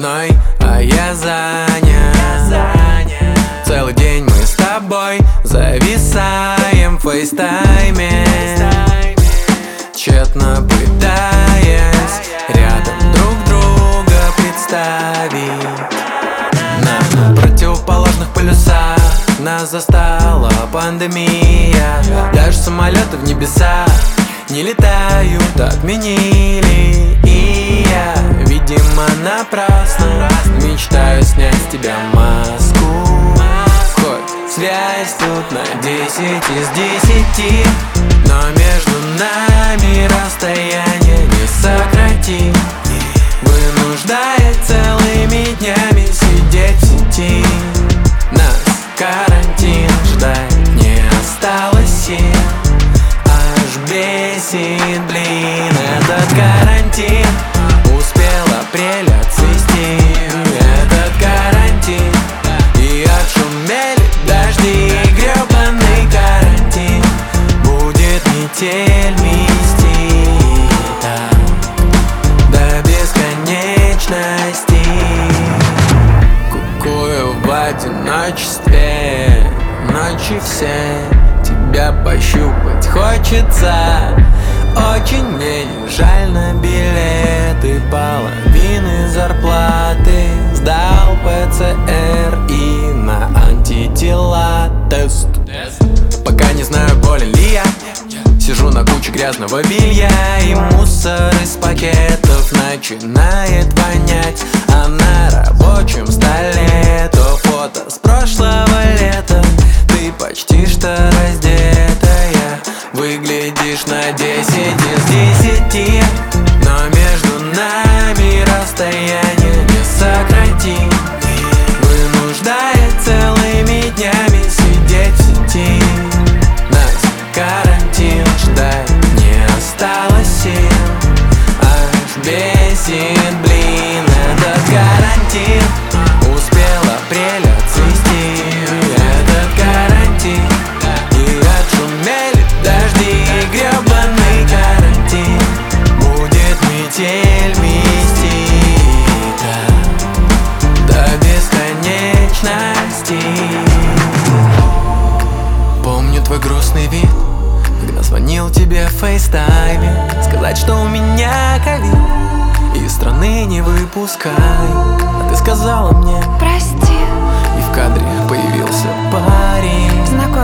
выходной, а я занят. Целый день мы с тобой зависаем в фейстайме, тщетно пытаясь рядом друг друга представить. На противоположных полюсах нас застала пандемия. Даже самолеты в небесах не летают, отменили. И я, видимо, напрасно мечтаю снять с тебя маску. Хоть связь тут на 10 из 10, но между нами расстояние не сократить, вынуждает целыми днями сидеть в сети. Нас карантин ждать не осталось сил, аж бесит, блин, этот карантин. Успел апрель отцвести, этот карантин. И отшумели дожди, гребаный карантин. Будет метель мести до бесконечности. Кукую в одиночестве, ночи все тебя пощупать хочется. Очень мне не жаль на билеты, половины зарплаты сдал ПЦР и на антитела тест. Пока не знаю, болен ли я, сижу на куче грязного белья, и мусор из пакетов начинает вонять. А на рабочем столе то фото с прошлого лета. Ты почти что раздетая, выглядишь на 10 из 10, но между нами расстояние не сократить, вынуждает целыми днями сидеть в сети. Нас карантин ждать не осталось сил, аж бесит, блин, этот карантин. Успел апрель отцвести, этот карантин. И отшумели дожди, гребаный карантин. Будет метель мести до бесконечности. Помню твой грустный вид, когда звонил тебе в фейстайме, сказать, что у меня ковид и из страны не выпускай. А ты сказала мне прости, и в кадре появился парень. знакомый